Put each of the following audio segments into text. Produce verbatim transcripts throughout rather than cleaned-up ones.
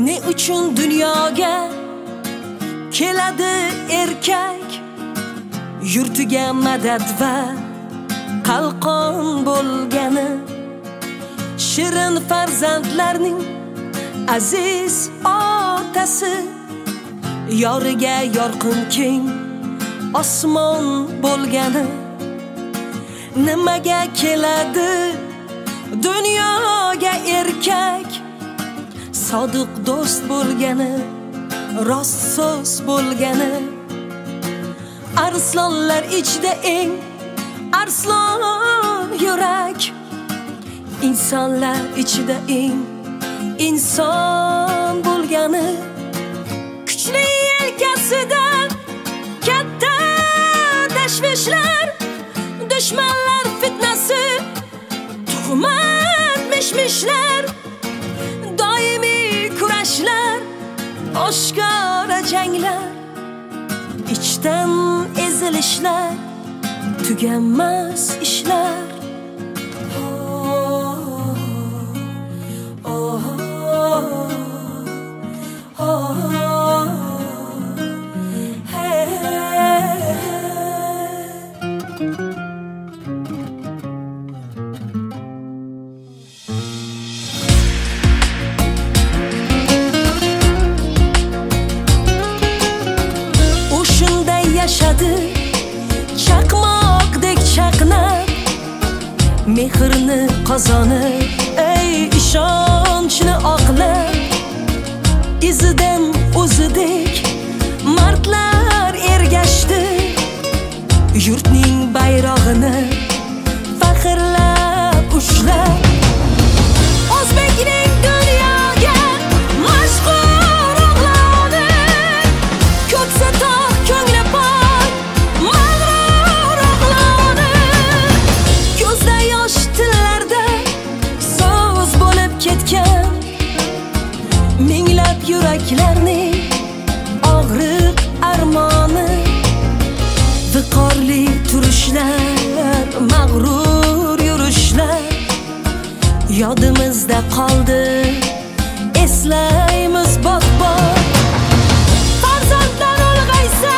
Ne uchun dunyoga keladi erkak, yurtiga madad va qalqon bo'lgani, shirin farzandlarning aziz otasi, yoriga yorqin keng osmon bo'lgani. Nimaga keladi dunyoga erkak, sodiq do'st bo'lgani, rost so'z bo'lgani. Arslonlar ichida eng arslon yurak, insonlar ichida eng inson bo'lgani. Kuchli yelkasidan katta tashvishlar, dushmanlar fitnasi, tuhmat mishmishlar, doimiy kurashlar, oshkora janglar, ichdan ezilishlar, tuganmas ishlar. Yashadi chaqmoqdek chaqnab, mehrni qozonib, ey ishonchni oqlab, izidan o'zidek mardlar ergashdi, yurtning bayrog'ini faxrlab ushlab. O'zbekning dunyoga mashhur o'g'loni, ko'ksa tog' ko'ngli pok mag'rur o'g'loni, ko'zda yosh tillarda so'z bo'lib ketgan, minglab yuraklarning og'riq armoni. Viqorli turishlar, mag'rur yurishlar yodimizda qoldi, eslaymiz bot-bot. Farzandlar ulg'aysa,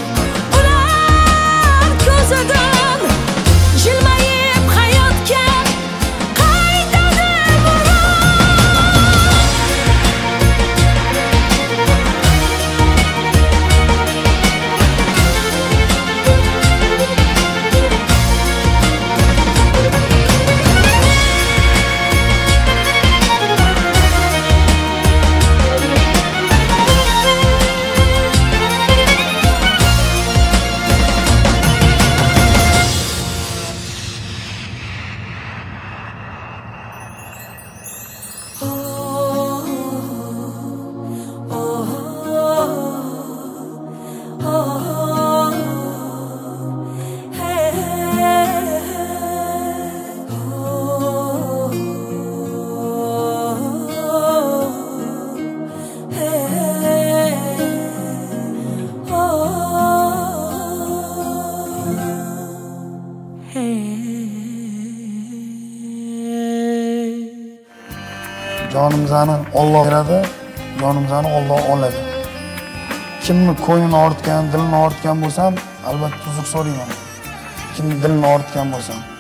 ular ko'zidan jilmayib hayotga qaytadi Jonimizni Alloh beradi, jonimizni Alloh oladi. Kimni ko'nglini ortgan, dilini ortgan bo'lsam, albatta tuzuk so'rayman. Kimni dilini ortgan bo'lsam